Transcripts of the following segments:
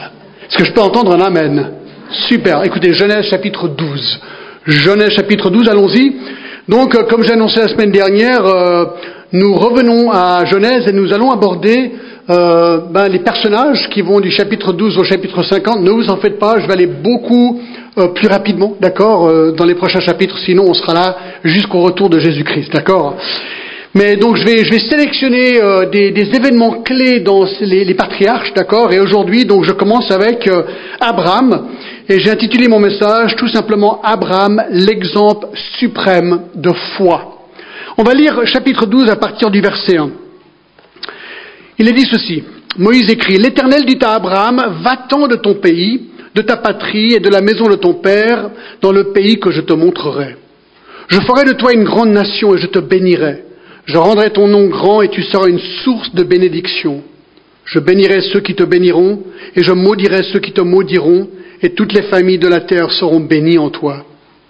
Est-ce que je peux entendre un amen? Super. Écoutez, Genèse chapitre 12. Genèse chapitre 12, allons-y. Donc, comme j'ai annoncé la semaine dernière, nous revenons à Genèse et nous allons aborder les personnages qui vont du chapitre 12 au chapitre 50. Ne vous en faites pas, je vais aller beaucoup plus rapidement, d'accord, dans les prochains chapitres, sinon on sera là jusqu'au retour de Jésus-Christ, d'accord. Mais donc je vais sélectionner des événements clés dans les patriarches, d'accord. Et aujourd'hui, donc je commence avec Abraham, et j'ai intitulé mon message tout simplement Abraham, l'exemple suprême de foi. On va lire chapitre 12 à partir du verset 1. Il est dit ceci. Moïse écrit: L'Éternel dit à Abraham, va-t'en de ton pays, de ta patrie et de la maison de ton père, dans le pays que je te montrerai. Je ferai de toi une grande nation et je te bénirai. Je rendrai ton nom grand et tu seras une source de bénédiction. Je bénirai ceux qui te béniront et je maudirai ceux qui te maudiront et toutes les familles de la terre seront bénies en toi.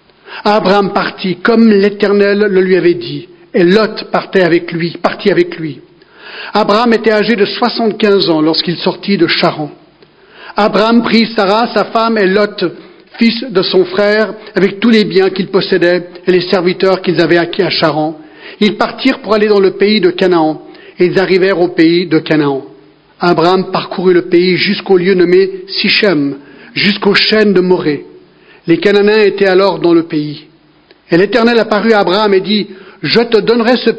Abraham partit comme l'Éternel le lui avait dit et Lot partit avec lui. Abraham était âgé de 75 ans lorsqu'il sortit de Charan. Abraham prit Sarah, sa femme, et Lot, fils de son frère, avec tous les biens qu'ils possédaient et les serviteurs qu'ils avaient acquis à Charan. Ils partirent pour aller dans le pays de Canaan, et ils arrivèrent au pays de Canaan. Abraham parcourut le pays jusqu'au lieu nommé Sichem, jusqu'aux chênes de Morée. Les Cananéens étaient alors dans le pays. Et l'Éternel apparut à Abraham et dit: je donnerai ce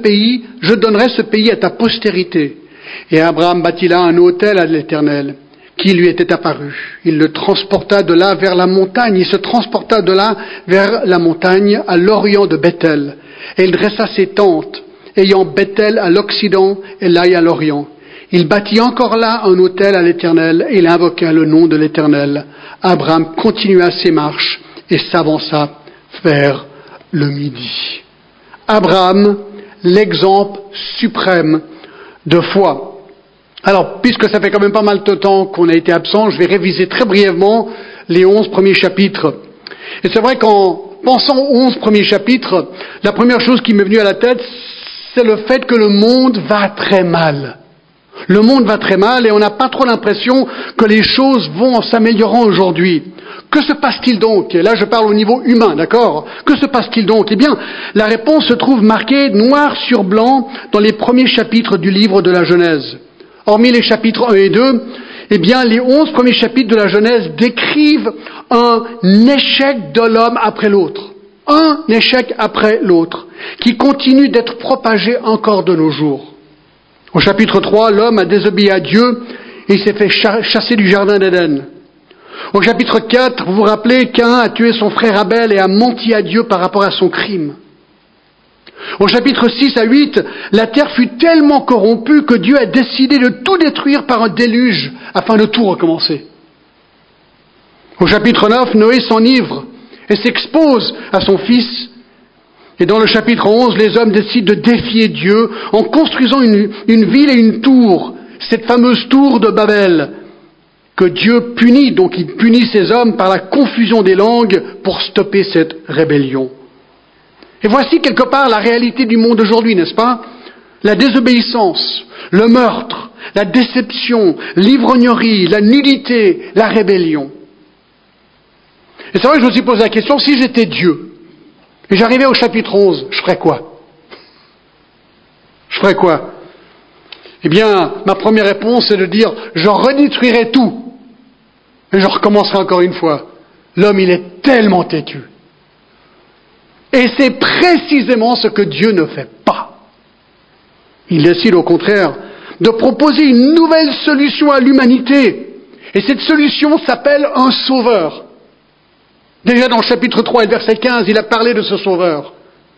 pays à ta postérité. Et Abraham bâtit là un autel à l'Éternel, qui lui était apparu. Il le transporta de là vers la montagne. Il se transporta de là vers la montagne à l'orient de Bethel. Et il dressa ses tentes, ayant Bethel à l'occident et Laï à l'orient. Il bâtit encore là un autel à l'Éternel et il invoqua le nom de l'Éternel. Abraham continua ses marches et s'avança vers le midi. Abraham, l'exemple suprême de foi. Alors, puisque ça fait quand même pas mal de temps qu'on a été absent, je vais réviser très brièvement les 11 premiers chapitres. Et c'est vrai qu'en pensant aux 11 premiers chapitres, la première chose qui m'est venue à la tête, c'est le fait que le monde va très mal. Le monde va très mal et on n'a pas trop l'impression que les choses vont en s'améliorant aujourd'hui. Que se passe-t-il donc? Et là, je parle au niveau humain, d'accord? Que se passe-t-il donc? Eh bien, la réponse se trouve marquée noir sur blanc dans les premiers chapitres du livre de la Genèse. Hormis les chapitres 1 et 2, eh bien, les 11 premiers chapitres de la Genèse décrivent un échec de l'homme après l'autre. Un échec après l'autre, qui continue d'être propagé encore de nos jours. Au chapitre 3, l'homme a désobéi à Dieu et il s'est fait chasser du jardin d'Éden. Au chapitre 4, vous vous rappelez, Caïn a tué son frère Abel et a menti à Dieu par rapport à son crime. Au chapitre 6 à 8, la terre fut tellement corrompue que Dieu a décidé de tout détruire par un déluge afin de tout recommencer. Au chapitre 9, Noé s'enivre et s'expose à son fils. Et dans le chapitre 11, les hommes décident de défier Dieu en construisant une ville et une tour, cette fameuse tour de Babel, que Dieu punit. Donc il punit ces hommes par la confusion des langues pour stopper cette rébellion. Et voici quelque part la réalité du monde aujourd'hui, n'est-ce pas? La désobéissance, le meurtre, la déception, l'ivrognerie, la nudité, la rébellion. Et c'est vrai que je me suis posé la question, si j'étais Dieu, et j'arrivais au chapitre 11, je ferais quoi? Je ferais quoi? Eh bien, ma première réponse est de dire, je redétruirais tout. Et je recommencerai encore une fois. L'homme, il est tellement têtu. Et c'est précisément ce que Dieu ne fait pas. Il décide au contraire de proposer une nouvelle solution à l'humanité. Et cette solution s'appelle un sauveur. Déjà dans le chapitre 3 et le verset 15, il a parlé de ce sauveur.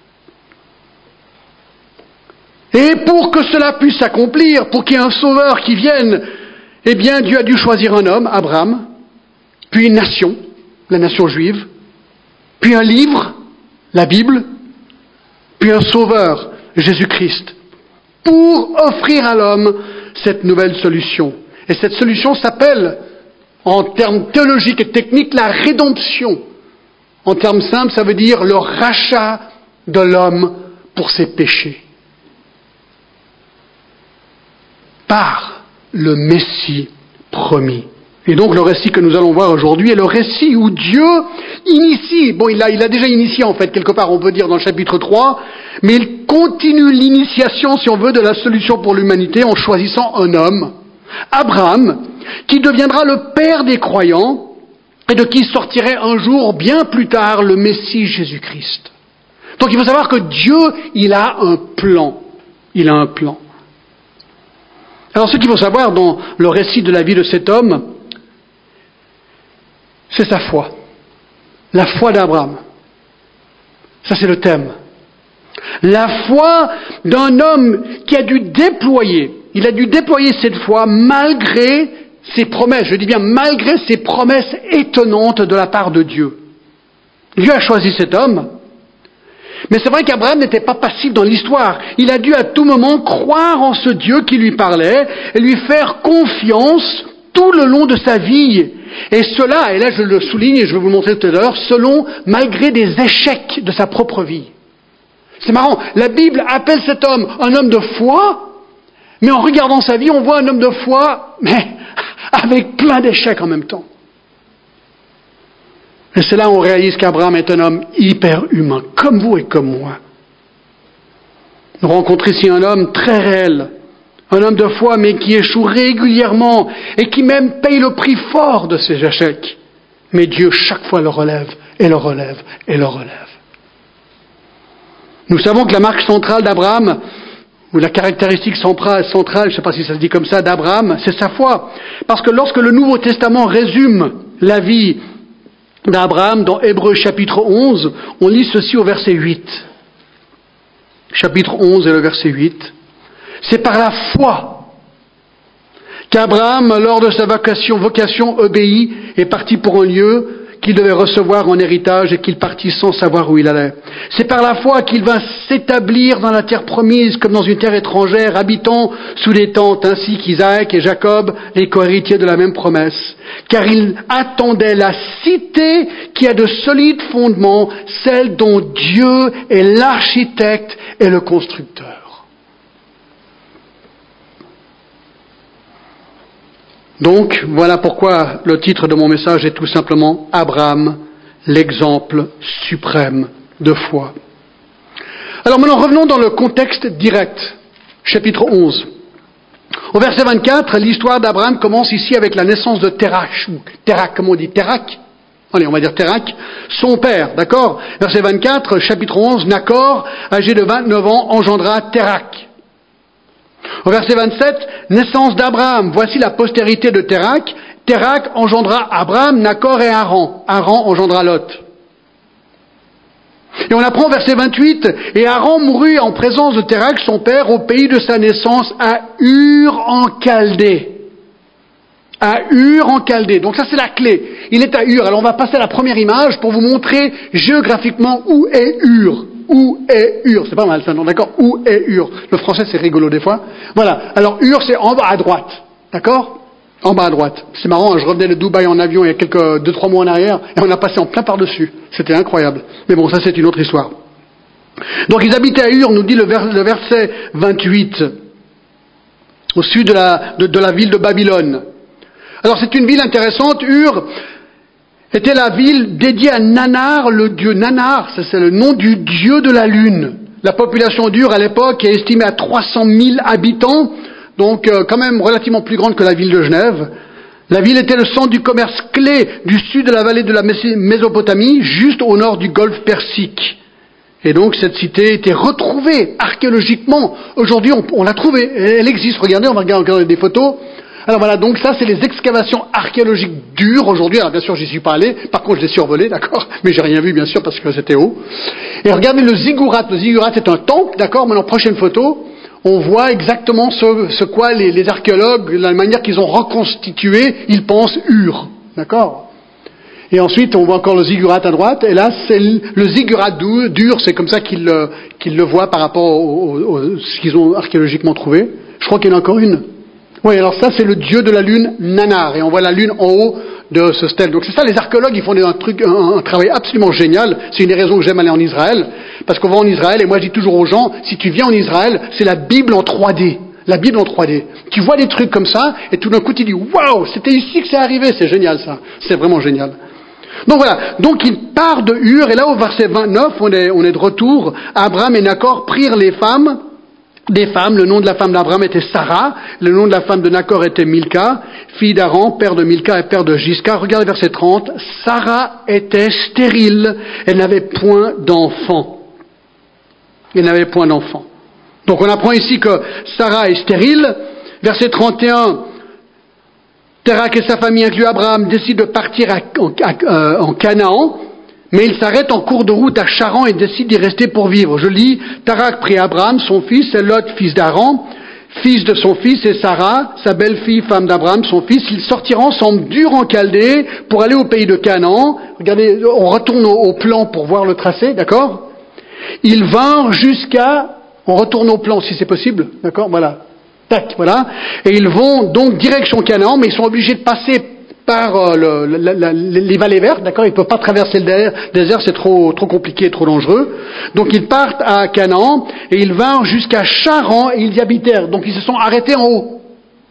Et pour que cela puisse s'accomplir, pour qu'il y ait un sauveur qui vienne, eh bien Dieu a dû choisir un homme, Abraham, puis une nation, la nation juive, puis un livre, la Bible, puis un sauveur, Jésus-Christ, pour offrir à l'homme cette nouvelle solution. Et cette solution s'appelle, en termes théologiques et techniques, la rédemption. En termes simples, ça veut dire le rachat de l'homme pour ses péchés. Par le Messie promis. Et donc le récit que nous allons voir aujourd'hui est le récit où Dieu initie, il a déjà initié en fait, quelque part on peut dire dans le chapitre 3, mais il continue l'initiation, si on veut, de la solution pour l'humanité en choisissant un homme, Abraham, qui deviendra le père des croyants et de qui sortirait un jour, bien plus tard, le Messie Jésus-Christ. Donc il faut savoir que Dieu, il a un plan. Il a un plan. Alors ce qu'il faut savoir dans le récit de la vie de cet homme, c'est sa foi. La foi d'Abraham. Ça, c'est le thème. La foi d'un homme qui a dû déployer, il a dû déployer cette foi malgré ses promesses, je dis bien malgré ses promesses étonnantes de la part de Dieu. Dieu a choisi cet homme, mais c'est vrai qu'Abraham n'était pas passif dans l'histoire. Il a dû à tout moment croire en ce Dieu qui lui parlait et lui faire confiance tout le long de sa vie. Et cela, et là je le souligne et je vais vous le montrer tout à l'heure, malgré des échecs de sa propre vie. C'est marrant, la Bible appelle cet homme un homme de foi, mais en regardant sa vie, on voit un homme de foi, mais avec plein d'échecs en même temps. Et c'est là où on réalise qu'Abraham est un homme hyper humain, comme vous et comme moi. Nous rencontrons ici un homme très réel, un homme de foi, mais qui échoue régulièrement et qui même paye le prix fort de ses échecs. Mais Dieu, chaque fois, le relève, et le relève, et le relève. Nous savons que la marque centrale d'Abraham, ou la caractéristique centrale, je ne sais pas si ça se dit comme ça, d'Abraham, c'est sa foi. Parce que lorsque le Nouveau Testament résume la vie d'Abraham dans Hébreux chapitre 11, on lit ceci au verset 8. Chapitre 11 et le verset 8. C'est par la foi qu'Abraham, lors de sa vocation obéit et partit pour un lieu qu'il devait recevoir en héritage et qu'il partit sans savoir où il allait. C'est par la foi qu'il vint s'établir dans la terre promise comme dans une terre étrangère, habitant sous des tentes, ainsi qu'Isaac et Jacob, les co-héritiers de la même promesse. Car il attendait la cité qui a de solides fondements, celle dont Dieu est l'architecte et le constructeur. Donc, voilà pourquoi le titre de mon message est tout simplement Abraham, l'exemple suprême de foi. Alors maintenant, revenons dans le contexte direct, chapitre 11. Au verset 24, l'histoire d'Abraham commence ici avec la naissance de Térak, ou Térak, comment on dit Térak ? Allez, on va dire Térak, son père, d'accord ? Verset 24, chapitre 11, Nachor, âgé de 29 ans, engendra Térak. Au verset 27, naissance d'Abraham. Voici la postérité de Térak. Térak engendra Abraham, Nachor et Haran. Haran engendra Lot. Et on apprend au verset 28, et Haran mourut en présence de Térak, son père, au pays de sa naissance, à Ur en Chaldée. À Ur en Chaldée. Donc ça c'est la clé. Il est à Ur. Alors on va passer à la première image pour vous montrer géographiquement où est Ur. Où est Ur? C'est pas mal ça, non? D'accord? Où est Ur? Le français c'est rigolo des fois. Voilà. Alors Ur c'est en bas à droite. D'accord? En bas à droite. C'est marrant, je revenais de Dubaï en avion il y a 2-3 mois en arrière et on a passé en plein par-dessus. C'était incroyable. Mais bon, ça c'est une autre histoire. Donc ils habitaient à Ur, nous dit le verset 28, au sud de la ville de Babylone. Alors c'est une ville intéressante. Ur était la ville dédiée à Nanar, le dieu Nanar, c'est le nom du dieu de la lune. La population d'Ur à l'époque est estimée à 300 000 habitants, donc quand même relativement plus grande que la ville de Genève. La ville était le centre du commerce clé du sud de la vallée de la Mésopotamie, juste au nord du golfe Persique. Et donc cette cité était retrouvée archéologiquement. Aujourd'hui on l'a trouvée, elle existe, regardez, on va regarder des photos. Alors voilà, donc ça c'est les excavations archéologiques d'Ur aujourd'hui. Alors bien sûr j'y suis pas allé, par contre je l'ai survolé, d'accord, mais j'ai rien vu bien sûr parce que c'était haut. Et regardez le ziggurat. Le ziggurat c'est un temple, d'accord. Maintenant prochaine photo, on voit exactement ce quoi les archéologues, la manière qu'ils ont reconstitué, ils pensent Ur, d'accord. Et ensuite on voit encore le ziggurat à droite, et là c'est le ziggurat d'Ur, c'est comme ça qu'ils le voient par rapport au ce qu'ils ont archéologiquement trouvé. Je crois qu'il y en a encore une. Oui, alors ça c'est le dieu de la lune Nanar, et on voit la lune en haut de ce stèle. Donc c'est ça, les archéologues, ils font un travail absolument génial. C'est une des raisons que j'aime aller en Israël, parce qu'on va en Israël, et moi je dis toujours aux gens, si tu viens en Israël, c'est la Bible en 3D. La Bible en 3D. Tu vois des trucs comme ça, et tout d'un coup tu dis, waouh, c'était ici que c'est arrivé, c'est génial ça. C'est vraiment génial. Donc voilà, donc il part de Ur, et là au verset 29, on est de retour. Abraham et Nacor prirent des femmes, le nom de la femme d'Abraham était Sarah, le nom de la femme de Nacor était Milka, fille d'Aran, père de Milka et père de Gisca. Regardez verset 30, Sarah était stérile, elle n'avait point d'enfant. Elle n'avait point d'enfant. Donc on apprend ici que Sarah est stérile. Verset 31, Térak et sa famille, inclus Abraham, décident de partir en Canaan, mais il s'arrête en cours de route à Charan et décide d'y rester pour vivre. Je lis, Térak prit Abraham, son fils, et Lot, fils d'Aran, fils de son fils, et Sarah, sa belle-fille, femme d'Abraham, son fils. Ils sortirent ensemble d'Ur en Chaldée pour aller au pays de Canaan. Regardez, on retourne au plan pour voir le tracé, d'accord? Ils vinrent on retourne au plan si c'est possible, d'accord? Voilà. Tac, voilà. Et ils vont donc direction Canaan, mais ils sont obligés de passer par les vallées vertes, d'accord? Ils ne peuvent pas traverser le désert, c'est trop compliqué, trop dangereux. Donc ils partent à Canaan, et ils vinrent jusqu'à Charan, et ils y habitèrent. Donc ils se sont arrêtés en haut.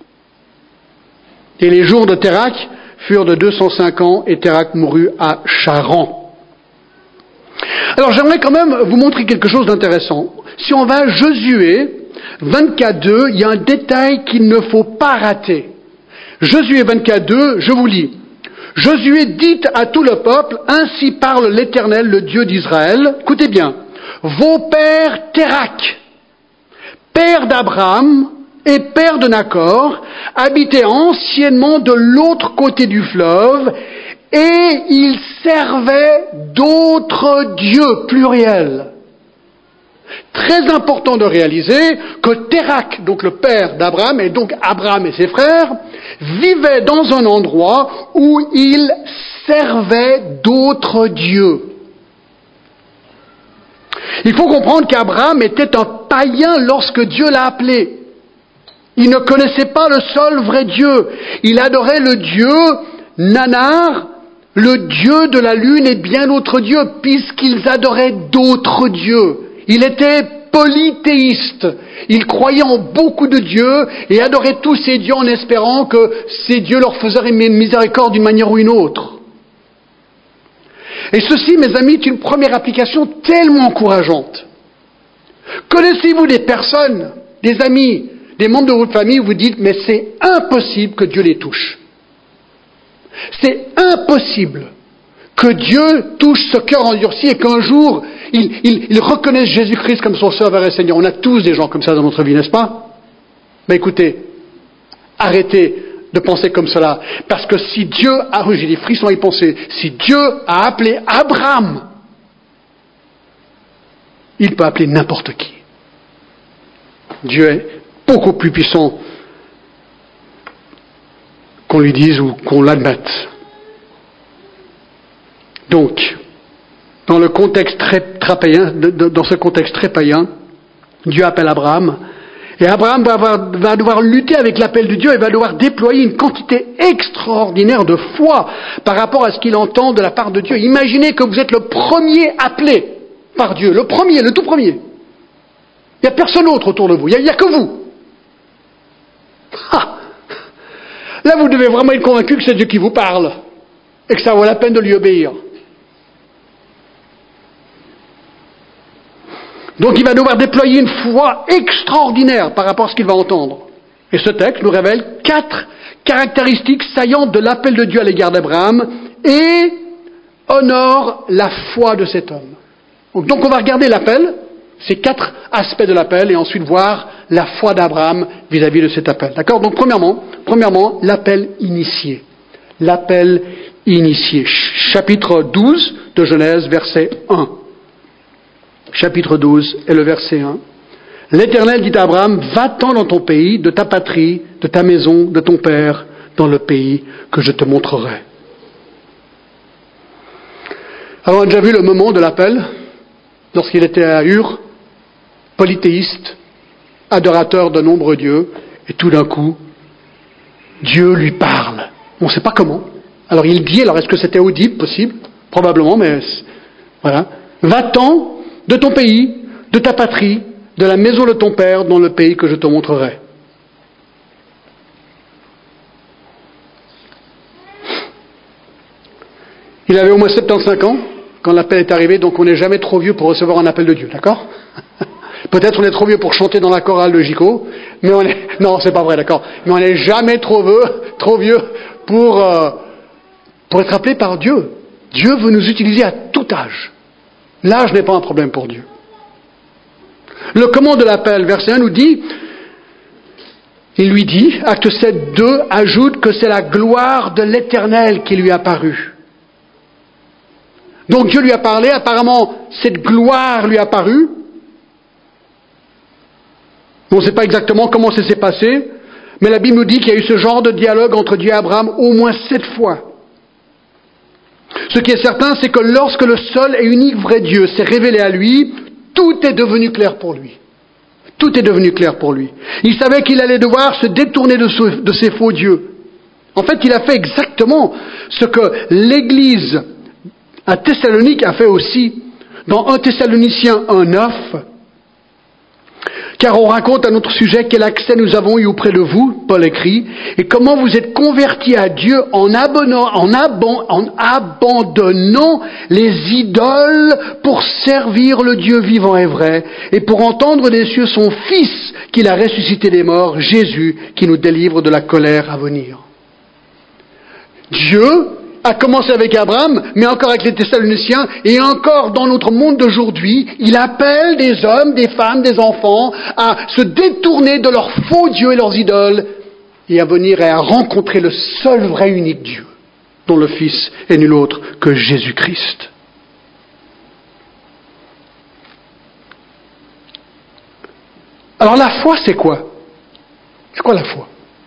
Et les jours de Térak furent de 205 ans, et Térak mourut à Charan. Alors j'aimerais quand même vous montrer quelque chose d'intéressant. Si on va à Josué 24.2, il y a un détail qu'il ne faut pas rater. Josué 24.2, je vous lis. Josué dit à tout le peuple, ainsi parle l'Éternel, le Dieu d'Israël. Écoutez bien, vos pères Térak, père d'Abraham et père de Nacor, habitaient anciennement de l'autre côté du fleuve, et ils servaient d'autres dieux, pluriel. Très important de réaliser que Térak, donc le père d'Abraham, et donc Abraham et ses frères, vivaient dans un endroit où ils servaient d'autres dieux. Il faut comprendre qu'Abraham était un païen lorsque Dieu l'a appelé. Il ne connaissait pas le seul vrai Dieu. Il adorait le Dieu Nanar, le Dieu de la lune et bien d'autres dieux, puisqu'ils adoraient d'autres dieux. Il était polythéiste. Il croyait en beaucoup de dieux et adorait tous ces dieux en espérant que ces dieux leur faisaient miséricorde d'une manière ou une autre. Et ceci, mes amis, est une première application tellement encourageante. Connaissez-vous des personnes, des amis, des membres de votre famille où vous dites, mais c'est impossible que Dieu les touche. C'est impossible que Dieu touche ce cœur endurci et qu'un jour, il reconnaisse Jésus-Christ comme son Sauveur et Seigneur. On a tous des gens comme ça dans notre vie, n'est-ce pas? Mais écoutez, arrêtez de penser comme cela. Parce que si Dieu j'ai des frissons à y penser, si Dieu a appelé Abraham, il peut appeler n'importe qui. Dieu est beaucoup plus puissant qu'on lui dise ou qu'on l'admette. Donc, dans ce contexte très païen, Dieu appelle Abraham, et Abraham va devoir lutter avec l'appel de Dieu et va devoir déployer une quantité extraordinaire de foi par rapport à ce qu'il entend de la part de Dieu. Imaginez que vous êtes le premier appelé par Dieu, le tout premier. Il n'y a personne d'autre autour de vous, il n'y a que vous. Ah, là, vous devez vraiment être convaincu que c'est Dieu qui vous parle et que ça vaut la peine de lui obéir. Donc il va devoir déployer une foi extraordinaire par rapport à ce qu'il va entendre. Et ce texte nous révèle 4 caractéristiques saillantes de l'appel de Dieu à l'égard d'Abraham et honore la foi de cet homme. Donc on va regarder l'appel, ces 4 aspects de l'appel, et ensuite voir la foi d'Abraham vis-à-vis de cet appel. D'accord? Donc premièrement, l'appel initié. L'appel initié. Chapitre 12 de Genèse, verset 1. Chapitre 12 et le verset 1. L'Éternel dit à Abraham, va-t'en dans ton pays, de ta patrie, de ta maison, de ton père, dans le pays que je te montrerai. Alors on a déjà vu le moment de l'appel, lorsqu'il était à Ur, polythéiste, adorateur de nombreux dieux, et tout d'un coup, Dieu lui parle. On ne sait pas comment. Alors il dit, est-ce que c'était audible, possible? Probablement, mais voilà. Va-t'en de ton pays, de ta patrie, de la maison de ton père, dans le pays que je te montrerai. Il avait au moins 75 ans quand l'appel est arrivé, donc on n'est jamais trop vieux pour recevoir un appel de Dieu, d'accord? Peut-être on est trop vieux pour chanter dans la chorale de Gico, mais on est... Non, c'est pas vrai, d'accord? Mais on n'est jamais trop vieux pour être appelé par Dieu. Dieu veut nous utiliser à tout âge. L'âge n'est pas un problème pour Dieu. Le comment de l'appel, verset 1 nous dit, il lui dit, acte 7, 2, ajoute que c'est la gloire de l'Éternel qui lui a paru. Donc Dieu lui a parlé, apparemment cette gloire lui a paru. On ne sait pas exactement comment ça s'est passé, mais la Bible nous dit qu'il y a eu ce genre de dialogue entre Dieu et Abraham au moins 7 fois. Ce qui est certain, c'est que lorsque le seul et unique vrai Dieu s'est révélé à lui, tout est devenu clair pour lui. Tout est devenu clair pour lui. Il savait qu'il allait devoir se détourner de ses faux dieux. En fait, il a fait exactement ce que l'Église à Thessalonique a fait aussi. Dans 1 Thessaloniciens 1:9, car on raconte à notre sujet quel accès nous avons eu auprès de vous, Paul écrit, et comment vous êtes convertis à Dieu en abandonnant les idoles pour servir le Dieu vivant et vrai, et pour entendre des cieux son Fils qu'il a ressuscité des morts, Jésus, qui nous délivre de la colère à venir. Dieu a commencé avec Abraham, mais encore avec les Thessaloniciens, et encore dans notre monde d'aujourd'hui, il appelle des hommes, des femmes, des enfants à se détourner de leurs faux dieux et leurs idoles, et à venir et à rencontrer le seul vrai unique Dieu, dont le Fils est nul autre que Jésus-Christ. Alors la foi, c'est quoi? C'est quoi la foi?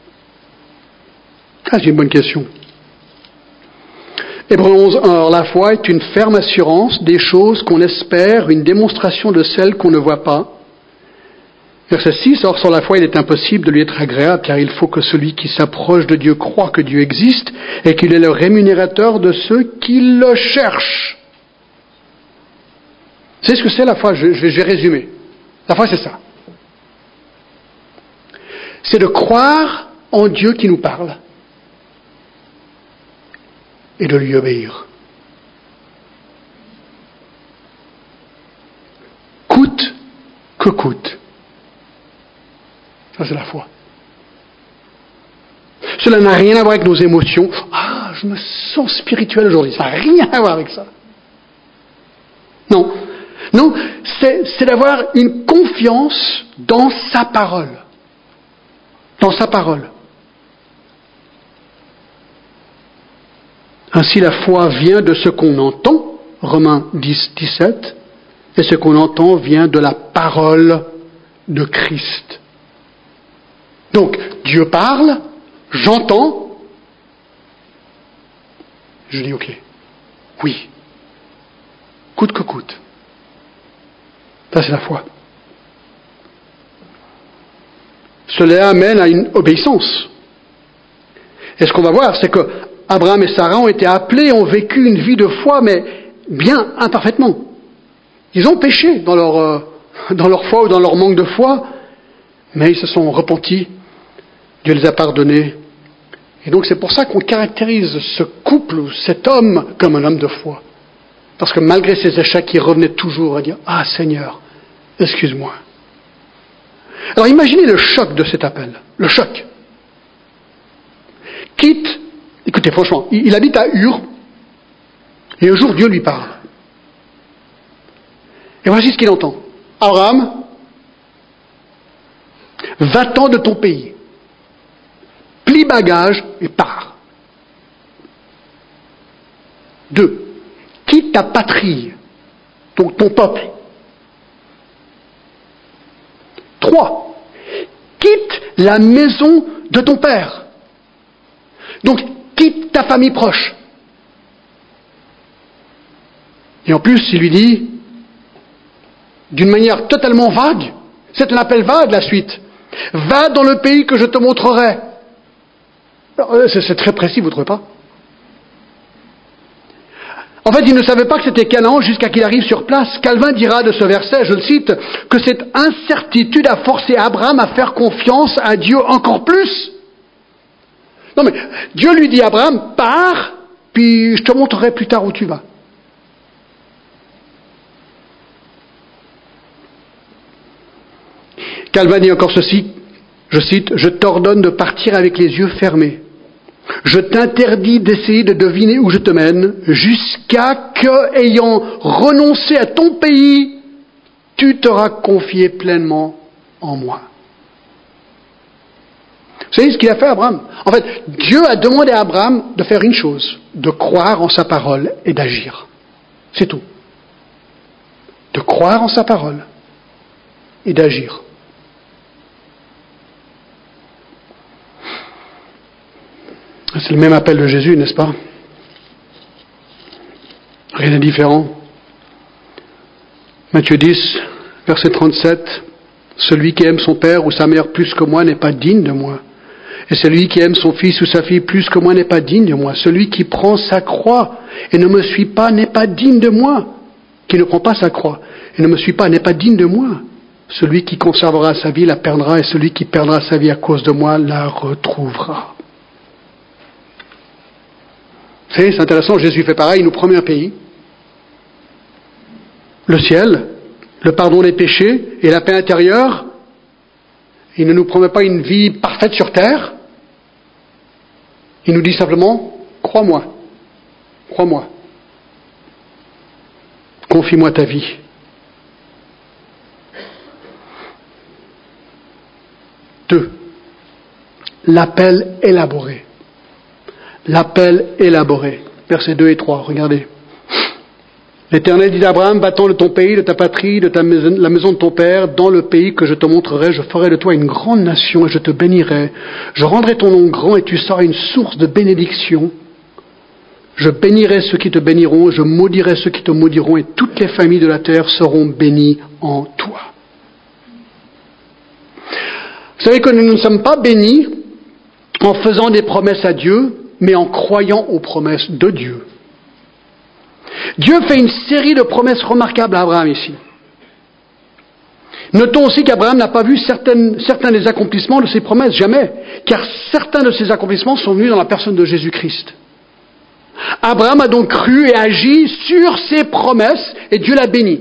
Ah, c'est une bonne question. Hébreux 11:1, alors la foi est une ferme assurance des choses qu'on espère, une démonstration de celles qu'on ne voit pas. Verset 6, or sans la foi il est impossible de lui être agréable, car il faut que celui qui s'approche de Dieu croit que Dieu existe et qu'il est le rémunérateur de ceux qui le cherchent. Vous savez ce que c'est la foi? Je vais résumer. La foi c'est ça. C'est de croire en Dieu qui nous parle et de lui obéir. Coûte que coûte. Ça, c'est la foi. Cela n'a rien à voir avec nos émotions. Ah, je me sens spirituel aujourd'hui. Ça n'a rien à voir avec ça. Non. Non, c'est d'avoir une confiance dans sa parole. Dans sa parole. Ainsi, la foi vient de ce qu'on entend, Romains 10, 17, et ce qu'on entend vient de la parole de Christ. Donc, Dieu parle, j'entends, je dis ok, oui, coûte que coûte. Ça, c'est la foi. Cela amène à une obéissance. Et ce qu'on va voir, c'est que Abraham et Sarah ont été appelés, ont vécu une vie de foi, mais bien imparfaitement. Ils ont péché dans leur foi ou dans leur manque de foi, mais ils se sont repentis, Dieu les a pardonnés. Et donc c'est pour ça qu'on caractérise ce couple, ou cet homme, comme un homme de foi. Parce que malgré ses échecs, il revenait toujours à dire « Ah Seigneur, excuse-moi ». Alors imaginez le choc de cet appel, le choc. Écoutez, franchement, il habite à Ur, et un jour Dieu lui parle. Et voici ce qu'il entend. Abraham, va-t'en de ton pays, plie bagage et pars. 2. Quitte ta patrie, donc ton peuple. 3. Quitte la maison de ton père. Donc, quitte ta famille proche. Et en plus, il lui dit, d'une manière totalement vague, c'est un appel vague la suite, va dans le pays que je te montrerai. C'est très précis, vous ne trouvez pas? En fait, il ne savait pas que c'était Canaan jusqu'à qu'il arrive sur place. Calvin dira de ce verset, je le cite, que cette incertitude a forcé Abraham à faire confiance à Dieu encore plus. Non mais, Dieu lui dit à Abraham, pars, puis je te montrerai plus tard où tu vas. Calvin dit encore ceci, je cite, « Je t'ordonne de partir avec les yeux fermés. Je t'interdis d'essayer de deviner où je te mène, jusqu'à que, ayant renoncé à ton pays, tu t'auras confié pleinement en moi. » Vous savez ce qu'il a fait, Abraham? En fait, Dieu a demandé à Abraham de faire une chose, de croire en sa parole et d'agir. C'est tout. De croire en sa parole et d'agir. C'est le même appel de Jésus, n'est-ce pas? Rien n'est différent. Matthieu 10, verset 37. Celui qui aime son père ou sa mère plus que moi n'est pas digne de moi. Et celui qui aime son fils ou sa fille plus que moi n'est pas digne de moi. Celui qui prend sa croix et ne me suit pas n'est pas digne de moi. Qui ne prend pas sa croix et ne me suit pas n'est pas digne de moi. Celui qui conservera sa vie la perdra, et celui qui perdra sa vie à cause de moi la retrouvera. Vous savez, c'est intéressant, Jésus fait pareil, il nous promet un pays, le ciel, le pardon des péchés et la paix intérieure. Il ne nous promet pas une vie parfaite sur terre. Il nous dit simplement, crois-moi, crois-moi, confie-moi ta vie. Deux, l'appel élaboré. L'appel élaboré. Versets 2 et 3, regardez. L'Éternel dit à Abraham, va-t'en de ton pays, de ta patrie, de la maison de ton père, dans le pays que je te montrerai, je ferai de toi une grande nation et je te bénirai. Je rendrai ton nom grand et tu seras une source de bénédiction. Je bénirai ceux qui te béniront, je maudirai ceux qui te maudiront et toutes les familles de la terre seront bénies en toi. Vous savez que nous ne sommes pas bénis en faisant des promesses à Dieu, mais en croyant aux promesses de Dieu. Dieu fait une série de promesses remarquables à Abraham ici. Notons aussi qu'Abraham n'a pas vu certains des accomplissements de ses promesses, jamais, car certains de ces accomplissements sont venus dans la personne de Jésus-Christ. Abraham a donc cru et agi sur ses promesses, et Dieu l'a béni.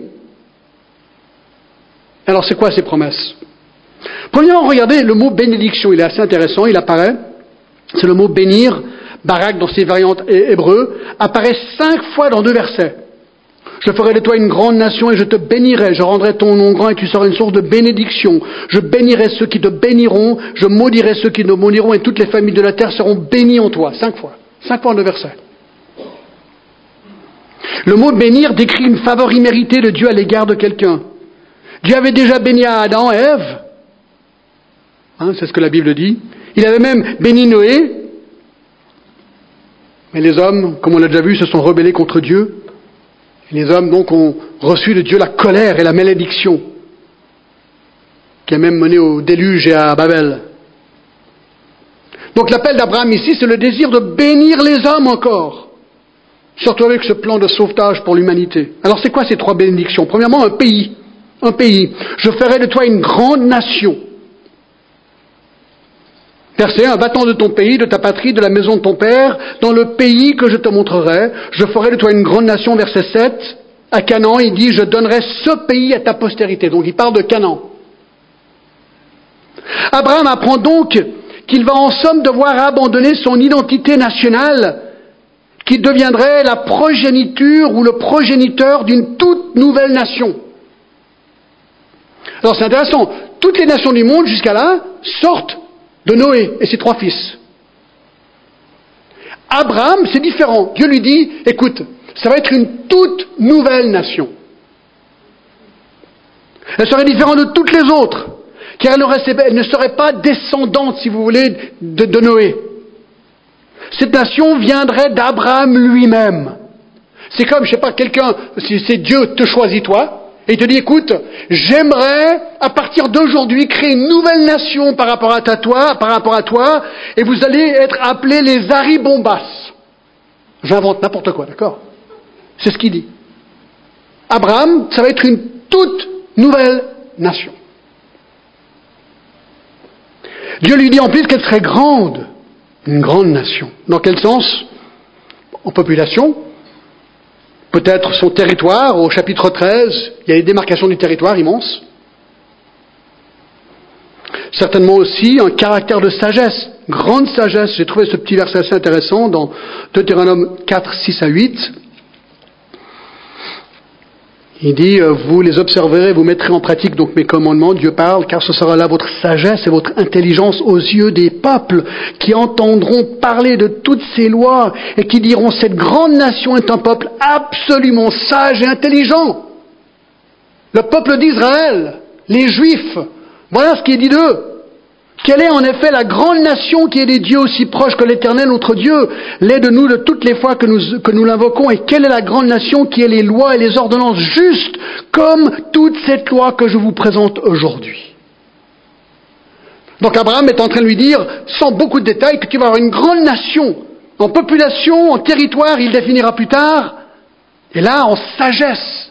Alors c'est quoi ces promesses? Premièrement, regardez le mot bénédiction, il est assez intéressant, il apparaît, c'est le mot bénir, barak dans ses variantes hébreux, apparaît 5 fois dans 2 versets. Je ferai de toi une grande nation et je te bénirai, je rendrai ton nom grand et tu seras une source de bénédiction. Je bénirai ceux qui te béniront, je maudirai ceux qui te maudiront et toutes les familles de la terre seront bénies en toi. 5 fois. 5 fois en 2 versets. Le mot bénir décrit une faveur imméritée de Dieu à l'égard de quelqu'un. Dieu avait déjà béni à Adam et Ève. C'est ce que la Bible dit. Il avait même béni Noé. Mais les hommes, comme on l'a déjà vu, se sont rebellés contre Dieu. Et les hommes, donc, ont reçu de Dieu la colère et la malédiction, qui a même mené au déluge et à Babel. Donc l'appel d'Abraham ici, c'est le désir de bénir les hommes encore. Surtout avec ce plan de sauvetage pour l'humanité. Alors c'est quoi ces 3 bénédictions? Premièrement, un pays. Un pays. Je ferai de toi une grande nation. Verset 1, va-t'en de ton pays, de ta patrie, de la maison de ton père, dans le pays que je te montrerai. Je ferai de toi une grande nation. Verset 7, à Canaan, il dit, je donnerai ce pays à ta postérité. Donc il parle de Canaan. Abraham apprend donc qu'il va en somme devoir abandonner son identité nationale, qui deviendrait la progéniture ou le progéniteur d'une toute nouvelle nation. Alors c'est intéressant, toutes les nations du monde jusqu'à là sortent de Noé et ses 3 fils. Abraham, c'est différent. Dieu lui dit, écoute, ça va être une toute nouvelle nation. Elle serait différente de toutes les autres, car elle ne serait pas descendante, si vous voulez, de Noé. Cette nation viendrait d'Abraham lui-même. C'est comme, je sais pas, quelqu'un, si c'est Dieu te choisit toi, et il te dit, écoute, j'aimerais, à partir d'aujourd'hui, créer une nouvelle nation par rapport à toi, et vous allez être appelés les Aribombas. J'invente n'importe quoi, d'accord? C'est ce qu'il dit. Abraham, ça va être une toute nouvelle nation. Dieu lui dit en plus qu'elle serait grande, une grande nation. Dans quel sens? en population, peut-être son territoire, au chapitre 13, il y a les démarcations du territoire immenses. Certainement aussi un caractère de sagesse, grande sagesse. J'ai trouvé ce petit verset assez intéressant dans Deutéronome 4, 6 à 8. Il dit, vous les observerez, vous mettrez en pratique donc mes commandements, Dieu parle, car ce sera là votre sagesse et votre intelligence aux yeux des peuples qui entendront parler de toutes ces lois et qui diront, cette grande nation est un peuple absolument sage et intelligent. Le peuple d'Israël, les Juifs, voilà ce qui est dit d'eux. Quelle est en effet la grande nation qui est des dieux aussi proches que l'Éternel notre Dieu, l'est de nous de toutes les fois que nous l'invoquons, et quelle est la grande nation qui est les lois et les ordonnances justes, comme toute cette loi que je vous présente aujourd'hui. Donc Abraham est en train de lui dire, sans beaucoup de détails, que tu vas avoir une grande nation, en population, en territoire, il définira plus tard, et là en sagesse.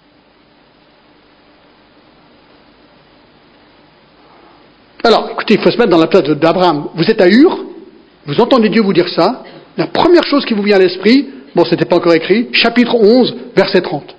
Alors, écoutez, il faut se mettre dans la place d'Abraham. Vous êtes à Ur, vous entendez Dieu vous dire ça, la première chose qui vous vient à l'esprit, bon, c'était pas encore écrit, chapitre 11, verset 30.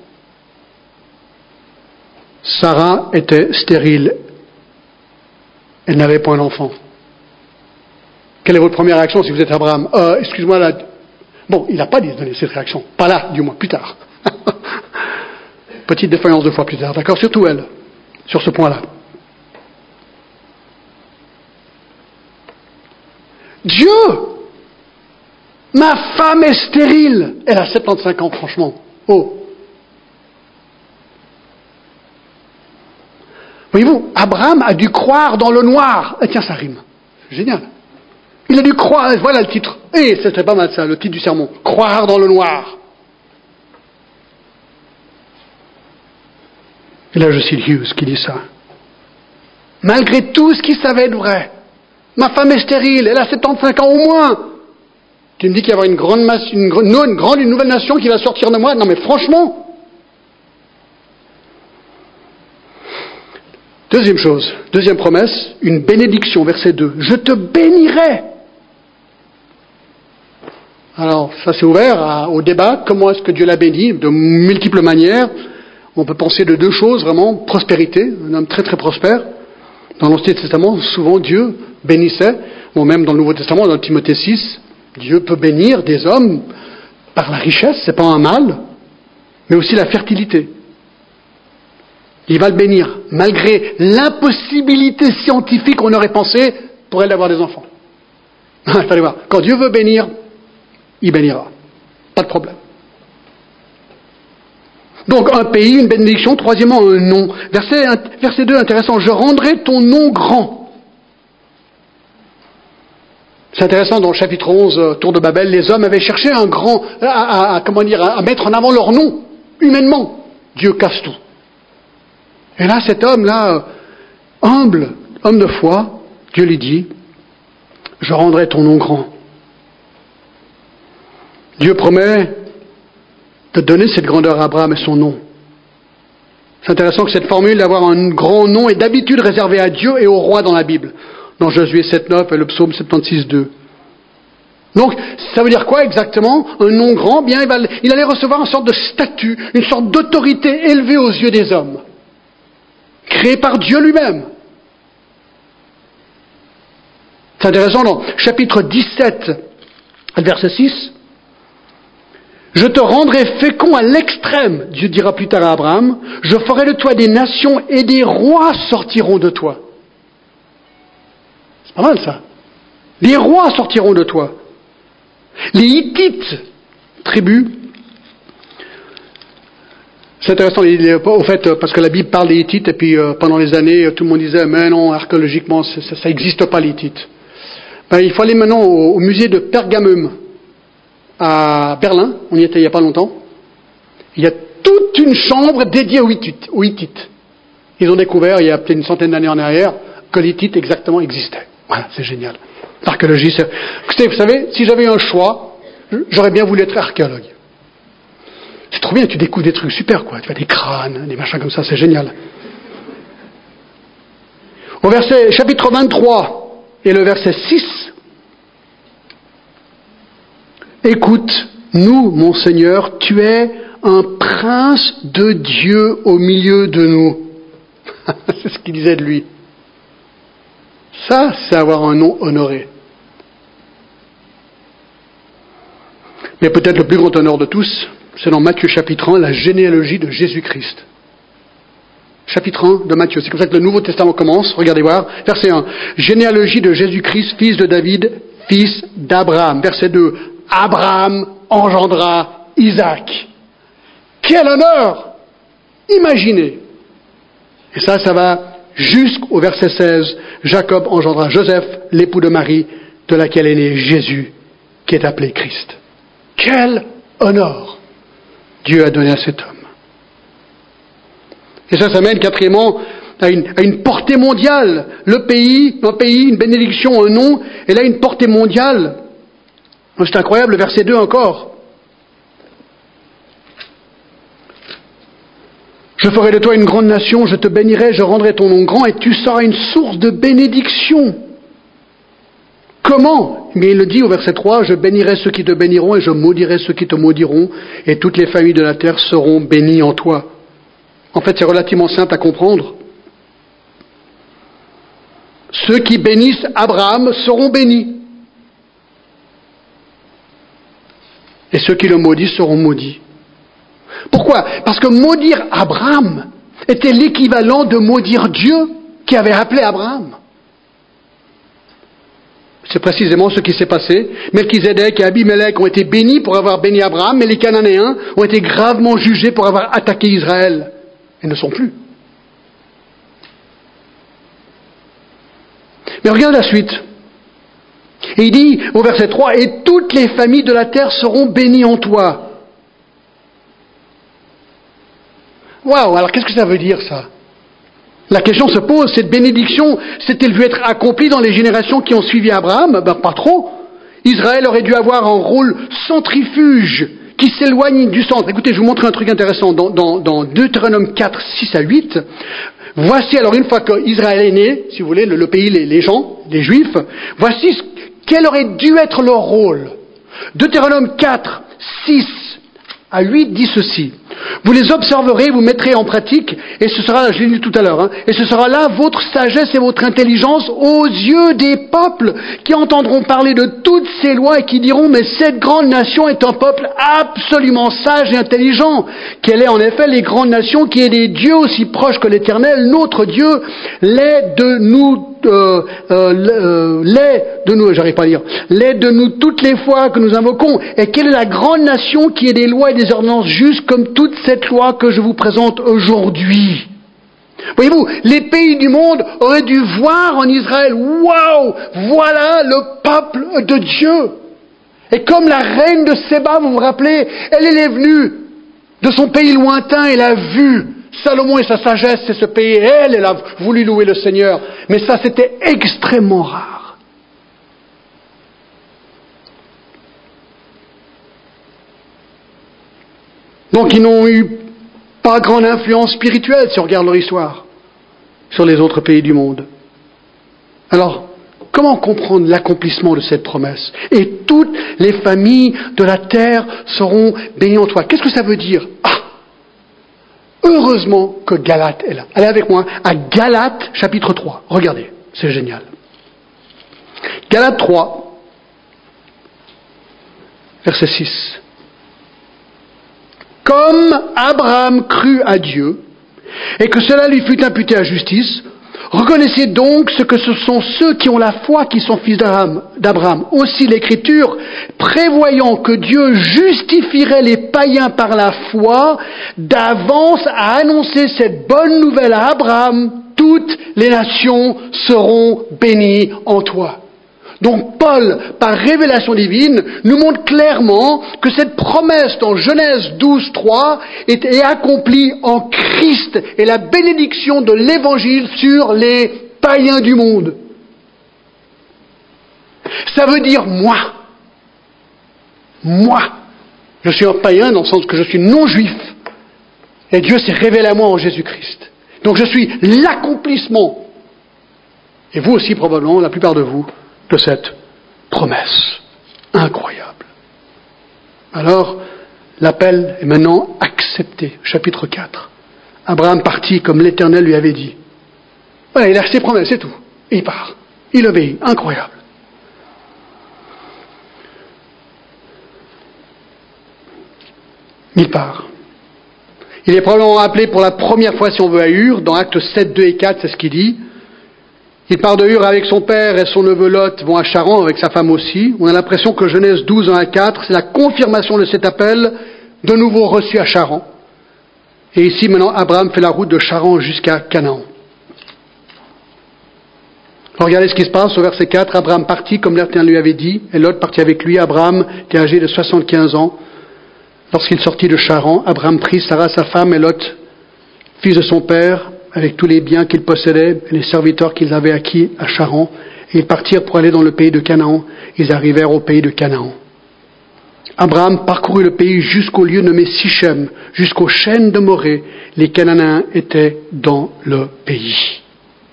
Sarah était stérile. Elle n'avait point d'enfant. Quelle est votre première réaction si vous êtes Abraham? Excuse-moi, là. Bon, il n'a pas donné cette réaction. Pas là, du moins, plus tard. Petite défaillance 2 fois plus tard, d'accord? Surtout elle, sur ce point-là. Dieu! Ma femme est stérile! Elle a 75 ans, franchement. Oh! Voyez-vous, Abraham a dû croire dans le noir. Eh, tiens, ça rime. C'est génial. Il a dû croire, voilà le titre. Eh, c'était pas mal ça, le titre du sermon. Croire dans le noir. Et là, je cite Hughes qui dit ça. Malgré tout ce qu'il savait être vrai, ma femme est stérile, elle a 75 ans au moins. Tu me dis qu'il y aura une nouvelle nation qui va sortir de moi? Non mais franchement. Deuxième chose, deuxième promesse, une bénédiction, verset 2. Je te bénirai. Alors, ça c'est ouvert au débat. Comment est-ce que Dieu l'a béni? De multiples manières. On peut penser de deux choses, vraiment. Prospérité, un homme très très prospère. Dans l'Ancien Testament, souvent Dieu bénissait. Bon, même dans le Nouveau Testament, dans Timothée 6, Dieu peut bénir des hommes par la richesse, c'est pas un mal, mais aussi la fertilité. Il va le bénir, malgré l'impossibilité scientifique, on aurait pensé, pour elle d'avoir des enfants. Il fallait voir. Quand Dieu veut bénir, il bénira. Pas de problème. Donc, un pays, une bénédiction. Troisièmement, un nom. Verset 2, intéressant. Je rendrai ton nom grand. C'est intéressant, dans le chapitre 11, Tour de Babel, les hommes avaient cherché un grand, à mettre en avant leur nom, humainement. Dieu casse tout. Et là, cet homme-là, humble, homme de foi, Dieu lui dit, je rendrai ton nom grand. Dieu promet de donner cette grandeur à Abraham et son nom. C'est intéressant que cette formule d'avoir un grand nom est d'habitude réservée à Dieu et au roi dans la Bible, dans Josué 7.9 et le psaume 76.2. Donc, ça veut dire quoi exactement? Un nom grand, bien, il allait recevoir une sorte de statut, une sorte d'autorité élevée aux yeux des hommes, créée par Dieu lui-même. C'est intéressant, dans chapitre 17, verset 6, je te rendrai fécond à l'extrême, Dieu dira plus tard à Abraham, je ferai de toi des nations et des rois sortiront de toi. C'est pas mal ça. Les rois sortiront de toi. Les Hittites, tribu, c'est intéressant, au fait, parce que la Bible parle des Hittites, et puis pendant les années, tout le monde disait, mais non, archéologiquement, ça n'existe pas les Hittites. Ben, il faut aller maintenant au musée de Pergamum, à Berlin, on y était il n'y a pas longtemps. Il y a toute une chambre dédiée aux Hittites. Ils ont découvert, il y a peut-être une centaine d'années en arrière, que les Hittites exactement existaient. Voilà, c'est génial. L'archéologie, c'est... Écoutez, vous savez, si j'avais eu un choix, j'aurais bien voulu être archéologue. C'est trop bien, tu découvres des trucs super, quoi. Tu vois des crânes, des machins comme ça, c'est génial. Au chapitre 23 et le verset 6, écoute Nous, mon Seigneur, tu es un prince de Dieu au milieu de nous. C'est ce qu'il disait de lui. Ça, c'est avoir un nom honoré. Mais peut-être le plus grand honneur de tous, c'est dans Matthieu chapitre 1, la généalogie de Jésus-Christ. Chapitre 1 de Matthieu. C'est comme ça que le Nouveau Testament commence. Regardez voir. Verset 1. Généalogie de Jésus-Christ, fils de David, fils d'Abraham. Verset 2. Abraham engendra Isaac. Quel honneur! Imaginez. Et ça va jusqu'au verset 16. Jacob engendra Joseph, l'époux de Marie, de laquelle est né Jésus, qui est appelé Christ. Quel honneur Dieu a donné à cet homme. Et ça mène quatrièmement à une portée mondiale. Un pays, une bénédiction, un nom, et là une portée mondiale. C'est incroyable, le verset 2 encore. Je ferai de toi une grande nation, je te bénirai, je rendrai ton nom grand, et tu seras une source de bénédiction. Comment? Mais il le dit au verset 3, je bénirai ceux qui te béniront, et je maudirai ceux qui te maudiront, et toutes les familles de la terre seront bénies en toi. En fait, c'est relativement simple à comprendre. Ceux qui bénissent Abraham seront bénis. Et ceux qui le maudissent seront maudits. Pourquoi? Parce que maudire Abraham était l'équivalent de maudire Dieu qui avait appelé Abraham. C'est précisément ce qui s'est passé. Melchizedek et Abimelech ont été bénis pour avoir béni Abraham, mais les Cananéens ont été gravement jugés pour avoir attaqué Israël. Et ne sont plus. Mais regarde la suite. Et il dit au verset 3, « Et toutes les familles de la terre seront bénies en toi. » Waouh, alors qu'est-ce que ça veut dire ça? La question se pose, cette bénédiction s'est-elle vue être accomplie dans les générations qui ont suivi Abraham? Ben, pas trop. Israël aurait dû avoir un rôle centrifuge qui s'éloigne du centre. Écoutez, je vais vous montrer un truc intéressant. Dans Deutéronome 4, 6 à 8, voici, alors une fois qu'Israël est né, si vous voulez, le pays, les gens, les Juifs, voici quel aurait dû être leur rôle. Deutéronome 4, 6 à 8 dit ceci. Vous les observerez, vous mettrez en pratique, et ce sera, je l'ai dit tout à l'heure, et ce sera là votre sagesse et votre intelligence aux yeux des peuples qui entendront parler de toutes ces lois et qui diront, mais cette grande nation est un peuple absolument sage et intelligent. Quelle est en effet les grandes nations qui est des dieux aussi proches que l'Éternel, notre Dieu, l'aide de nous toutes les fois que nous invoquons. Et quelle est la grande nation qui est des lois et des ordonnances justes comme toute cette loi que je vous présente aujourd'hui? Voyez-vous, les pays du monde auraient dû voir en Israël, waouh, voilà le peuple de Dieu. Et comme la reine de Séba, vous vous rappelez, elle est venue de son pays lointain, elle a vu Salomon et sa sagesse, c'est ce pays, elle a voulu louer le Seigneur. Mais ça, c'était extrêmement rare. Donc, ils n'ont eu pas grande influence spirituelle, si on regarde leur histoire, sur les autres pays du monde. Alors, comment comprendre l'accomplissement de cette promesse? Et toutes les familles de la terre seront bénies en toi. Qu'est-ce que ça veut dire? Heureusement que Galate est là. Allez avec moi à Galates chapitre 3. Regardez, c'est génial. Galates 3, verset 6. Comme Abraham crut à Dieu, et que cela lui fut imputé à justice, reconnaissez donc ce que ce sont ceux qui ont la foi qui sont fils d'Abraham. Aussi l'Écriture, prévoyant que Dieu justifierait les païens par la foi, d'avance a annoncé cette bonne nouvelle à Abraham, toutes les nations seront bénies en toi. Donc Paul, par révélation divine, nous montre clairement que cette promesse dans Genèse 12, 3 est accomplie en Christ et la bénédiction de l'Évangile sur les païens du monde. Ça veut dire moi, je suis un païen dans le sens que je suis non-juif et Dieu s'est révélé à moi en Jésus-Christ. Donc je suis l'accomplissement, et vous aussi probablement, la plupart de vous, de cette promesse incroyable. Alors, l'appel est maintenant accepté. Chapitre 4. Abraham partit comme l'Éternel lui avait dit. Voilà, il a ses promesses, c'est tout. Et il part. Il obéit. Incroyable. Il part. Il est probablement appelé pour la première fois, si on veut, à Ur. Dans Actes 7, 2 et 4, c'est ce qu'il dit. Il part de Ur avec son père et son neveu Lot vont à Charan, avec sa femme aussi. On a l'impression que Genèse 12, 1 à 4, c'est la confirmation de cet appel, de nouveau reçu à Charan. Et ici, maintenant, Abraham fait la route de Charan jusqu'à Canaan. Alors, regardez ce qui se passe au verset 4. Abraham partit comme l'Éternel lui avait dit, et Lot partit avec lui. Abraham était âgé de 75 ans. Lorsqu'il sortit de Charan, Abraham prit Sarah, sa femme, et Lot, fils de son père, avec tous les biens qu'il possédait et les serviteurs qu'ils avaient acquis à Charan, et ils partirent pour aller dans le pays de Canaan. Ils arrivèrent au pays de Canaan. Abraham parcourut le pays jusqu'au lieu nommé Sichem, jusqu'aux chênes de Morée. Les Cananéens étaient dans le pays.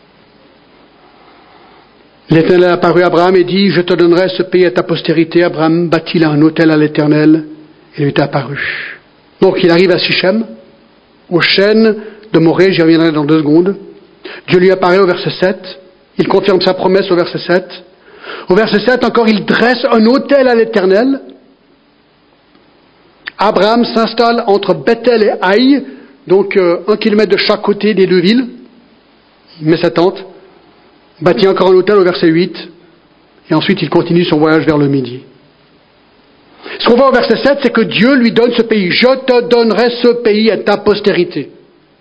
L'Éternel apparut à Abraham et dit, « Je te donnerai ce pays à ta postérité. » Abraham bâtit là un autel à l'Éternel et lui est apparu. Donc il arrive à Sichem, aux chênes de Morée, j'y reviendrai dans 2 secondes. Dieu lui apparaît au verset 7. Il confirme sa promesse au verset 7. Au verset 7 encore, il dresse un autel à l'Éternel. Abraham s'installe entre Bethel et Haï, donc 1 kilomètre de chaque côté des 2 villes. Il met sa tente, bâtit encore un autel au verset 8, et ensuite il continue son voyage vers le midi. Ce qu'on voit au verset 7, c'est que Dieu lui donne ce pays. « Je te donnerai ce pays à ta postérité ».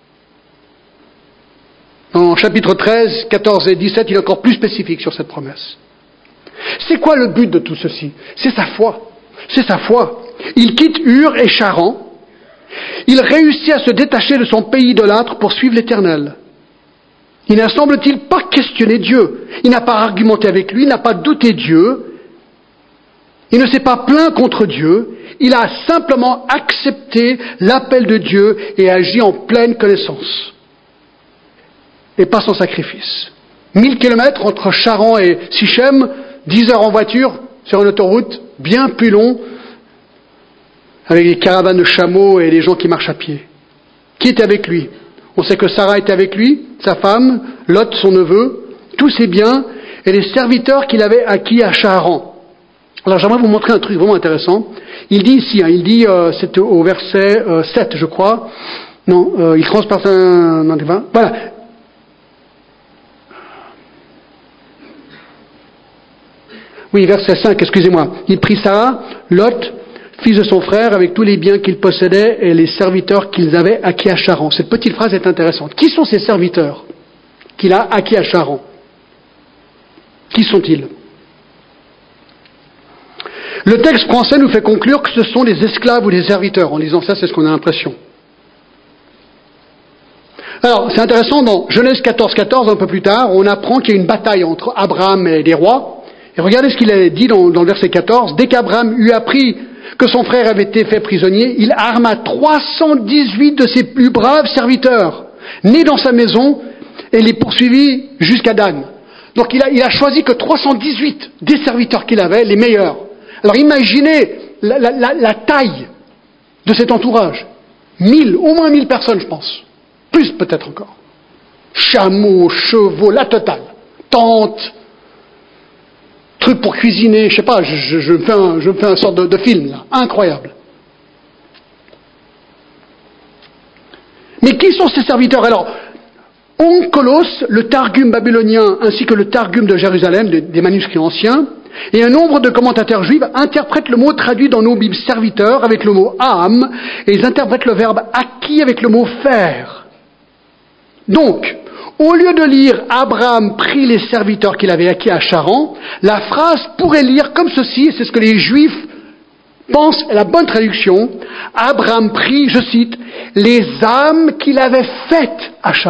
En chapitre 13, 14 et 17, il est encore plus spécifique sur cette promesse. C'est quoi le but de tout ceci? C'est sa foi. C'est sa foi. Il quitte Ur et Charan. Il réussit à se détacher de son pays idolâtre pour suivre l'Éternel. Il n'a, semble-t-il, pas questionné Dieu. Il n'a pas argumenté avec lui, il n'a pas douté Dieu. Il ne s'est pas plaint contre Dieu. Il a simplement accepté l'appel de Dieu et agi en pleine connaissance. Et pas sans sacrifice. 1000 kilomètres entre Charan et Sichem, 10 heures en voiture sur une autoroute, bien plus long, avec des caravanes de chameaux et des gens qui marchent à pied. Qui était avec lui? On sait que Sarah était avec lui, sa femme, Lot, son neveu, tous ses biens et les serviteurs qu'il avait acquis à Charan. Alors j'aimerais vous montrer un truc vraiment intéressant. Il dit ici, c'est au verset 7 je crois, non, il transperce voilà. Oui, verset 5, excusez-moi. Il prit Sarah, Lot, fils de son frère, avec tous les biens qu'il possédait et les serviteurs qu'ils avaient acquis à Charan. Cette petite phrase est intéressante. Qui sont ces serviteurs qu'il a acquis à Charan? Qui sont-ils? Le texte français nous fait conclure que ce sont des esclaves ou des serviteurs. En lisant ça, c'est ce qu'on a l'impression. Alors, c'est intéressant, dans Genèse 14, 14, un peu plus tard, on apprend qu'il y a une bataille entre Abraham et des rois. Et regardez ce qu'il a dit dans le verset 14. Dès qu'Abraham eut appris que son frère avait été fait prisonnier, il arma 318 de ses plus braves serviteurs, nés dans sa maison, et les poursuivit jusqu'à Dan. Donc il a choisi que 318 des serviteurs qu'il avait, les meilleurs. Alors imaginez la taille de cet entourage. 1000, au moins 1000 personnes, je pense. Plus peut-être encore. Chameaux, chevaux, la totale. Tentes, trucs pour cuisiner, je sais pas, je me fais un sorte de film, là. Incroyable. Mais qui sont ces serviteurs? Alors, Onkelos, le Targum babylonien, ainsi que le Targum de Jérusalem, des manuscrits anciens, et un nombre de commentateurs juifs interprètent le mot traduit dans nos Bibles serviteur avec le mot am, et ils interprètent le verbe acquis avec le mot faire. Donc, au lieu de lire « Abraham prit les serviteurs qu'il avait acquis à Charan », la phrase pourrait lire comme ceci, c'est ce que les Juifs pensent est la bonne traduction. « Abraham prit, je cite, les âmes qu'il avait faites à Charan ».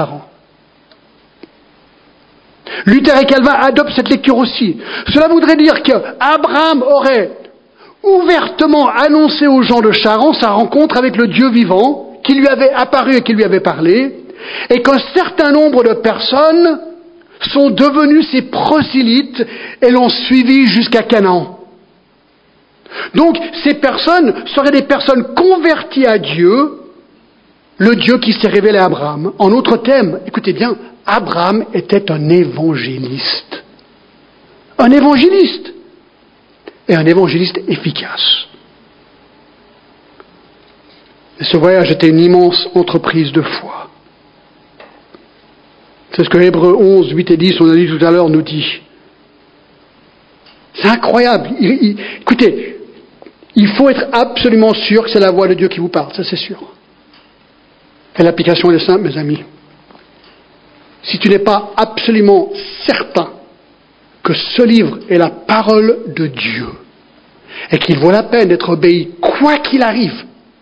Luther et Calvin adoptent cette lecture aussi. Cela voudrait dire qu'Abraham aurait ouvertement annoncé aux gens de Charan sa rencontre avec le Dieu vivant, qui lui avait apparu et qui lui avait parlé, et qu'un certain nombre de personnes sont devenues ses prosélytes et l'ont suivi jusqu'à Canaan. Donc, ces personnes seraient des personnes converties à Dieu, le Dieu qui s'est révélé à Abraham. En autre terme, écoutez bien, Abraham était un évangéliste. Un évangéliste. Et un évangéliste efficace. Et ce voyage était une immense entreprise de foi. C'est ce que Hébreux 11, 8 et 10, on a dit tout à l'heure, nous dit. C'est incroyable. Écoutez, il faut être absolument sûr que c'est la voix de Dieu qui vous parle, ça c'est sûr. Et l'application est simple, mes amis. Si tu n'es pas absolument certain que ce livre est la parole de Dieu et qu'il vaut la peine d'être obéi quoi qu'il arrive,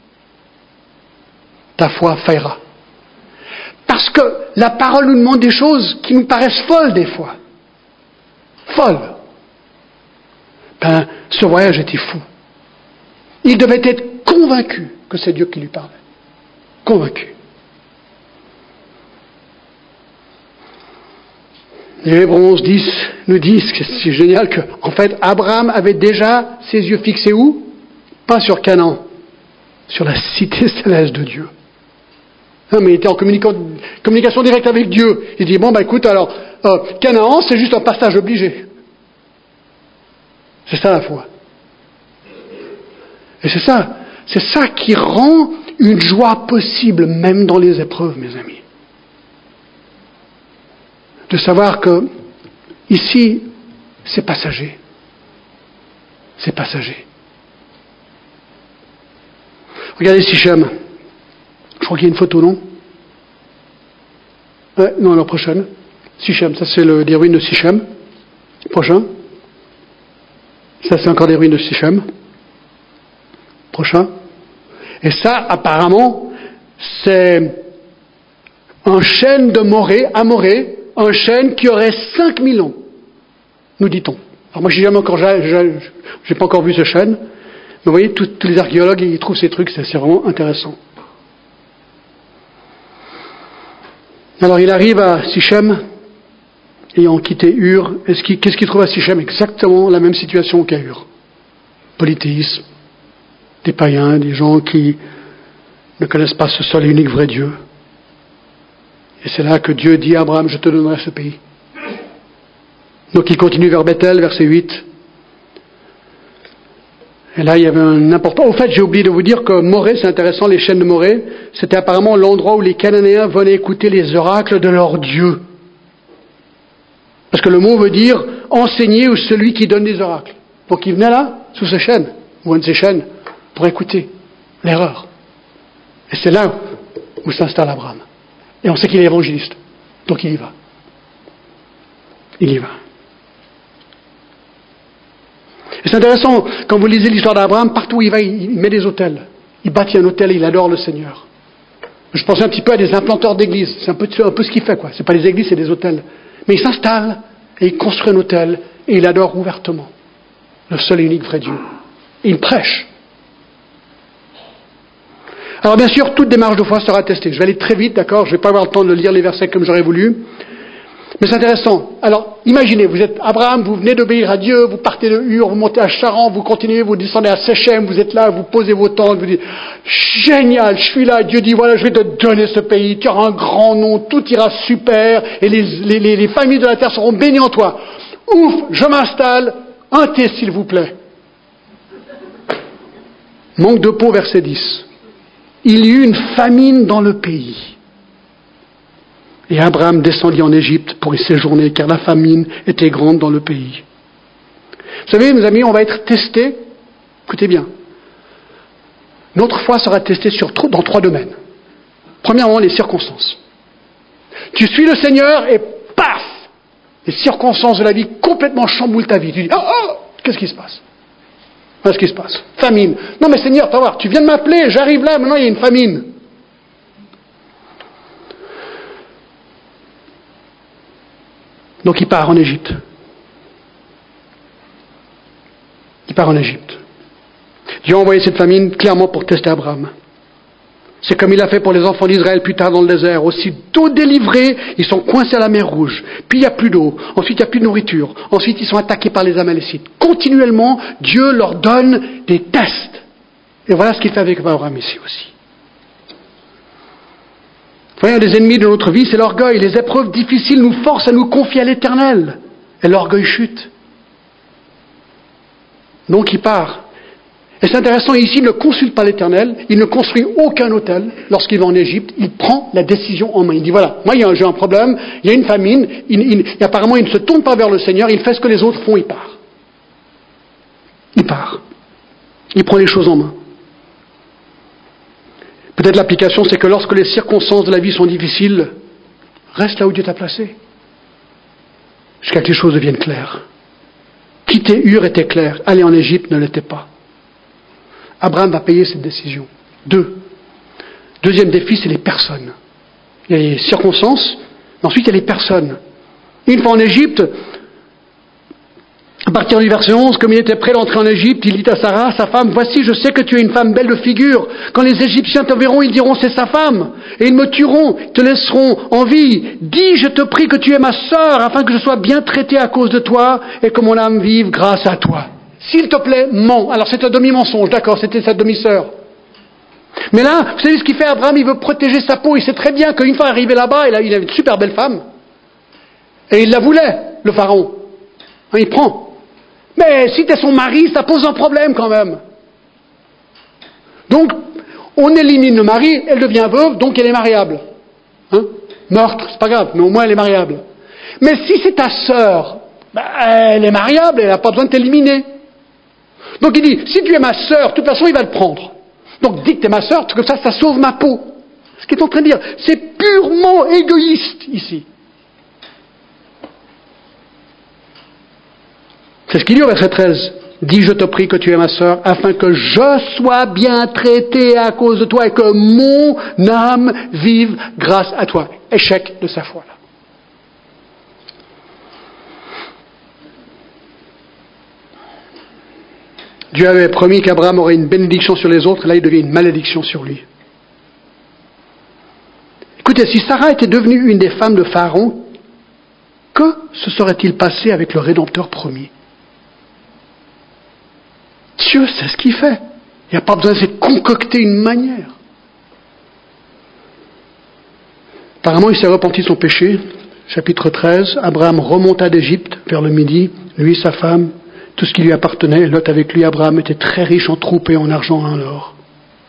ta foi faillira. Parce que la parole nous demande des choses qui nous paraissent folles des fois. Folles. Ben, ce voyage était fou. Il devait être convaincu que c'est Dieu qui lui parlait. Convaincu. Les Hébreux 11, 10 nous disent que c'est génial que, en fait, Abraham avait déjà ses yeux fixés où? Pas sur Canaan, sur la cité céleste de Dieu. Non, mais il était en communication directe avec Dieu. Il dit, bon, bah écoute, alors, Canaan, c'est juste un passage obligé. C'est ça la foi. Et c'est ça qui rend une joie possible, même dans les épreuves, mes amis. De savoir que, ici, c'est passager. C'est passager. Regardez Sichem. Je crois qu'il y a une photo, non? Non, la prochaine. Sichem, ça c'est des ruines de Sichem. Prochain. Ça c'est encore des ruines de Sichem. Prochain. Et ça, apparemment, c'est un chêne de Morée, à Morée, un chêne qui aurait 5000 ans, nous dit-on. Alors moi, j'ai pas encore vu ce chêne, mais vous voyez, tous les archéologues, ils trouvent ces trucs, c'est vraiment intéressant. Alors il arrive à Sichem, ayant quitté Ur. Qu'est-ce qu'il trouve à Sichem? Exactement la même situation qu'à Ur. Polythéisme, des païens, des gens qui ne connaissent pas ce seul et unique vrai Dieu. Et c'est là que Dieu dit à Abraham, je te donnerai ce pays. Donc il continue vers Bethel, verset 8. Et là, il y avait un important... Au fait, j'ai oublié de vous dire que Morée, c'est intéressant, les chênes de Morée, c'était apparemment l'endroit où les Cananéens venaient écouter les oracles de leur Dieu. Parce que le mot veut dire enseigner ou celui qui donne des oracles. Donc ils venaient là, sous ce chêne, ou un de ces chênes, pour écouter l'erreur. Et c'est là où s'installe Abraham. Et on sait qu'il est évangéliste. Donc il y va. Il y va. Et c'est intéressant, quand vous lisez l'histoire d'Abraham, partout où il va, il met des autels. Il bâtit un autel et il adore le Seigneur. Je pensais un petit peu à des implanteurs d'églises. C'est un peu ce qu'il fait, quoi. C'est pas des églises, c'est des autels. Mais il s'installe et il construit un autel et il adore ouvertement le seul et unique vrai Dieu. Et il prêche. Alors bien sûr, toute démarche de foi sera testée. Je vais aller très vite, d'accord? Je ne vais pas avoir le temps de lire les versets comme j'aurais voulu. Mais c'est intéressant. Alors, imaginez, vous êtes Abraham, vous venez d'obéir à Dieu, vous partez de Ur, vous montez à Charan, vous continuez, vous descendez à Séchem, vous êtes là, vous posez vos tentes, vous dites, génial, je suis là, Dieu dit, voilà, je vais te donner ce pays, tu auras un grand nom, tout ira super, et les familles de la terre seront bénies en toi. Ouf, je m'installe, un thé s'il vous plaît. Manque de peau, verset 10. Il y eut une famine dans le pays. Et Abraham descendit en Égypte pour y séjourner, car la famine était grande dans le pays. Vous savez, mes amis, on va être testés, écoutez bien, notre foi sera testée dans 3 domaines. Premièrement, les circonstances. Tu suis le Seigneur et paf, les circonstances de la vie complètement chamboulent ta vie. Tu dis, qu'est-ce qui se passe? Qu'est-ce qui se passe? Famine. Non mais Seigneur, tu vas voir, tu viens de m'appeler, j'arrive là, maintenant il y a une famine. Donc il part en Égypte. Il part en Égypte. Dieu a envoyé cette famine clairement pour tester Abraham. C'est comme il a fait pour les enfants d'Israël plus tard dans le désert. Aussitôt délivrés, ils sont coincés à la mer Rouge. Puis il n'y a plus d'eau. Ensuite, il n'y a plus de nourriture. Ensuite, ils sont attaqués par les Amalécites. Continuellement, Dieu leur donne des tests. Et voilà ce qu'il fait avec Abraham ici aussi. Vous voyez, un des ennemis de notre vie, c'est l'orgueil. Les épreuves difficiles nous forcent à nous confier à l'Éternel. Et l'orgueil chute. Donc il part. Et c'est intéressant, ici, il ne consulte pas l'Éternel, il ne construit aucun hôtel lorsqu'il va en Égypte, il prend la décision en main. Il dit, voilà, moi j'ai un problème, il y a une famine, apparemment il ne se tourne pas vers le Seigneur, il fait ce que les autres font, il part. Il part. Il prend les choses en main. Peut-être l'application, c'est que lorsque les circonstances de la vie sont difficiles, reste là où Dieu t'a placé, jusqu'à ce que les choses deviennent claires. Quitter Ur était clair, aller en Égypte ne l'était pas. Abraham va payer cette décision. Deuxième défi, c'est les personnes. Il y a les circonstances, mais ensuite il y a les personnes. Une fois en Égypte, à partir du verset 11, comme il était prêt d'entrer en Égypte, il dit à Sarah, sa femme, voici, je sais que tu es une femme belle de figure. Quand les Égyptiens te verront, ils diront, c'est sa femme. Et ils me tueront, te laisseront en vie. Dis, je te prie que tu es ma sœur, afin que je sois bien traité à cause de toi, et que mon âme vive grâce à toi. S'il te plaît, mens. Alors c'est un demi-mensonge, d'accord, c'était sa demi-sœur. Mais là, vous savez ce qu'il fait Abraham, il veut protéger sa peau. Il sait très bien qu'une fois arrivé là-bas, il a une super belle femme. Et il la voulait, le pharaon. Il prend. Mais si tu es son mari, ça pose un problème quand même. Donc, on élimine le mari, elle devient veuve, donc elle est mariable. Meurtre, c'est pas grave, mais au moins elle est mariable. Mais si c'est ta sœur, elle est mariable, elle n'a pas besoin de t'éliminer. Donc il dit, si tu es ma sœur, de toute façon il va le prendre. Donc dis que tu es ma sœur, comme ça sauve ma peau. Ce qu'il est en train de dire, c'est purement égoïste ici. C'est ce qu'il dit au verset 13. Dis, je te prie que tu es ma sœur, afin que je sois bien traité à cause de toi et que mon âme vive grâce à toi. Échec de sa foi là. Dieu avait promis qu'Abraham aurait une bénédiction sur les autres, là il devient une malédiction sur lui. Écoutez, si Sarah était devenue une des femmes de Pharaon, que se serait-il passé avec le Rédempteur promis? Dieu sait ce qu'il fait. Il n'y a pas besoin de concocter une manière. Apparemment, il s'est repenti de son péché. Chapitre 13, Abraham remonta d'Égypte vers le midi, lui, sa femme, tout ce qui lui appartenait. Lot avec lui, Abraham était très riche en troupes et en argent et en or.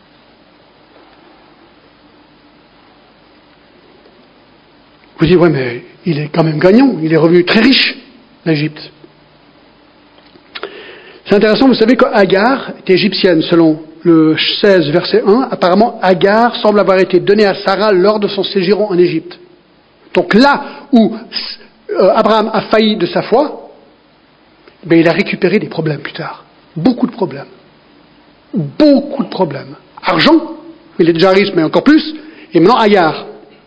Vous dites, ouais, mais il est quand même gagnant. Il est revenu très riche d'Égypte. C'est intéressant, vous savez qu'Agar était égyptienne, selon le 16, verset 1. Apparemment, Agar semble avoir été donnée à Sarah lors de son séjour en Égypte. Donc là où Abraham a failli de sa foi, il a récupéré des problèmes plus tard. Beaucoup de problèmes. Beaucoup de problèmes. Argent, il est déjà riche, mais encore plus. Et maintenant, Agar.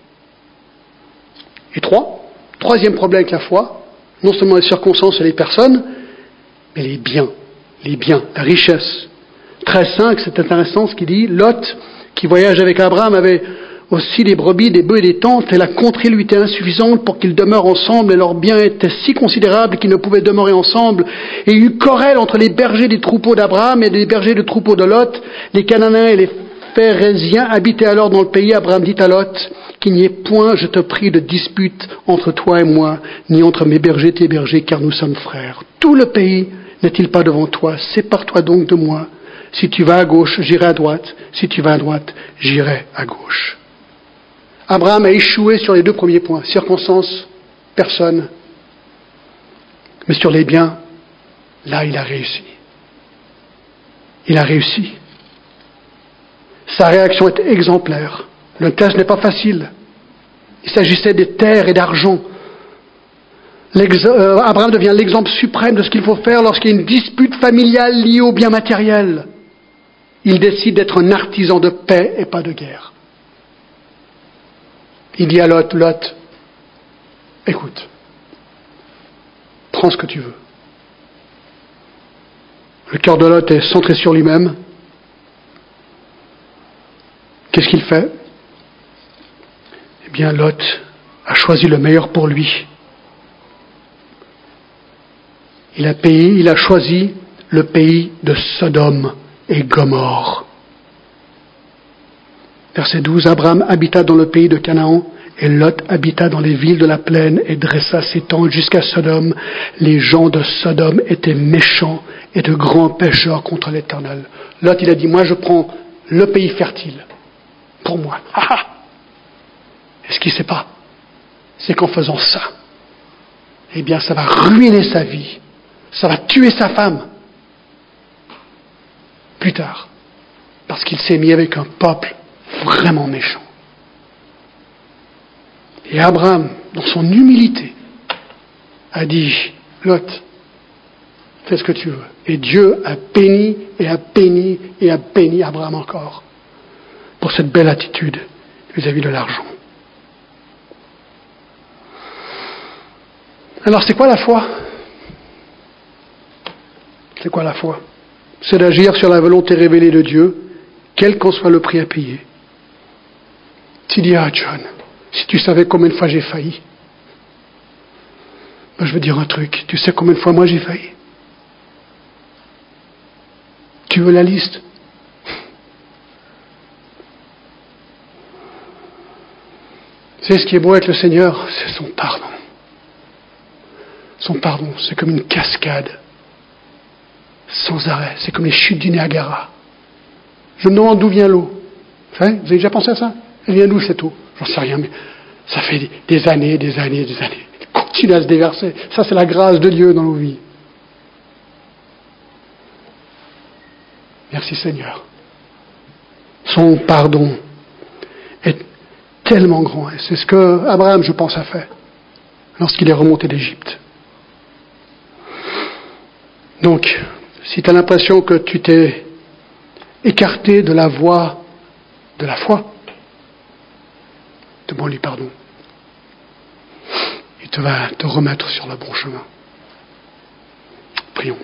Et troisième problème avec la foi, non seulement les circonstances et les personnes, mais les biens, la richesse. 13.5, c'est intéressant ce qu'il dit. Lot, qui voyage avec Abraham, avait aussi des brebis, des bœufs et des tentes, et la contrée lui était insuffisante pour qu'ils demeurent ensemble, et leurs biens étaient si considérables qu'ils ne pouvaient demeurer ensemble. Et il y eut querelle entre les bergers des troupeaux d'Abraham et les bergers des troupeaux de Lot. Les Cananéens et les Phérésiens habitaient alors dans le pays. Abraham dit à Lot, qu'il n'y ait point, je te prie, de dispute entre toi et moi, ni entre mes bergers et tes bergers, car nous sommes frères. Tout le pays n'est-il pas devant toi? Sépare-toi donc de moi. Si tu vas à gauche, j'irai à droite. Si tu vas à droite, j'irai à gauche. Abraham a échoué sur les deux premiers points. Circonstances, personne. Mais sur les biens, là, il a réussi. Il a réussi. Sa réaction est exemplaire. Le test n'est pas facile. Il s'agissait de terres et d'argent. Abraham devient l'exemple suprême de ce qu'il faut faire lorsqu'il y a une dispute familiale liée aux biens matériels. Il décide d'être un artisan de paix et pas de guerre. Il dit à Lot, Lot, écoute, prends ce que tu veux. Le cœur de Lot est centré sur lui-même. Qu'est-ce qu'il fait? Eh bien, Lot a choisi le meilleur pour lui. Il a choisi le pays de Sodome et Gomorrhe. Verset 12, Abraham habita dans le pays de Canaan, et Lot habita dans les villes de la plaine et dressa ses tentes jusqu'à Sodome. Les gens de Sodome étaient méchants et de grands pécheurs contre l'Éternel. Lot, il a dit, moi je prends le pays fertile pour moi. Et ce qu'il ne sait pas, c'est qu'en faisant ça, eh bien ça va ruiner sa vie. Ça va tuer sa femme. Plus tard. Parce qu'il s'est mis avec un peuple vraiment méchant. Et Abraham, dans son humilité, a dit, Lot, fais ce que tu veux. Et Dieu a béni et a béni et a béni Abraham encore pour cette belle attitude vis-à-vis de l'argent. Alors c'est quoi la foi? C'est quoi la foi? C'est d'agir sur la volonté révélée de Dieu, quel qu'en soit le prix à payer. Tu dis, John, si tu savais combien de fois j'ai failli. Ben, je veux dire un truc, tu sais combien de fois moi j'ai failli? Tu veux la liste? C'est ce qui est beau avec le Seigneur, c'est son pardon. Son pardon, c'est comme une cascade. Sans arrêt. C'est comme les chutes du Niagara. Je me demande d'où vient l'eau. Vous avez déjà pensé à ça? Elle vient d'où cette eau? J'en sais rien, mais ça fait des années. Elle continue à se déverser. Ça, c'est la grâce de Dieu dans nos vies. Merci Seigneur. Son pardon est tellement grand. Et c'est ce que Abraham, je pense, a fait lorsqu'il est remonté d'Égypte. Donc, si tu as l'impression que tu t'es écarté de la voie de la foi, demande-lui pardon. Il te va te remettre sur le bon chemin. Prions.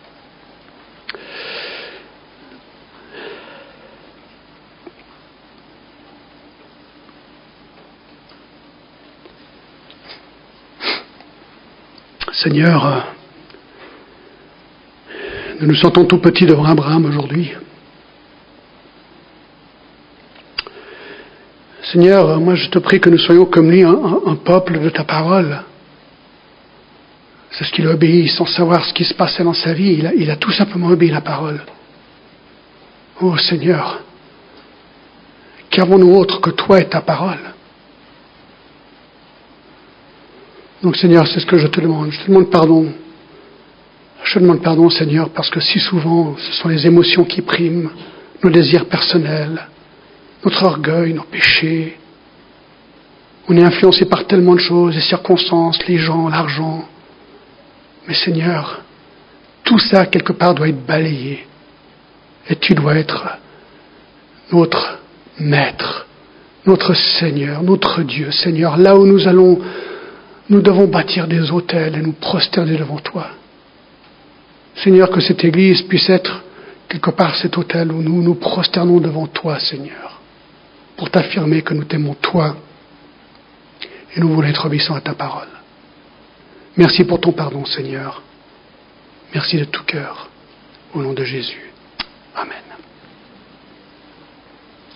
Seigneur, nous nous sentons tout petits devant Abraham aujourd'hui. Seigneur, moi je te prie que nous soyons comme lui, un peuple de ta parole. C'est ce qu'il a obéi sans savoir ce qui se passait dans sa vie. Il a tout simplement obéi la parole. Oh Seigneur, qu'avons-nous autre que toi et ta parole? Donc Seigneur, c'est ce que je te demande. Je te demande pardon. Je te demande pardon, Seigneur, parce que si souvent, ce sont les émotions qui priment, nos désirs personnels, notre orgueil, nos péchés. On est influencé par tellement de choses, les circonstances, les gens, l'argent. Mais Seigneur, tout ça, quelque part, doit être balayé. Et tu dois être notre Maître, notre Seigneur, notre Dieu. Seigneur, là où nous allons, nous devons bâtir des autels et nous prosterner devant toi. Seigneur, que cette Église puisse être quelque part cet autel où nous nous prosternons devant toi, Seigneur, pour t'affirmer que nous t'aimons toi et nous voulons être obéissants à ta parole. Merci pour ton pardon, Seigneur. Merci de tout cœur. Au nom de Jésus. Amen.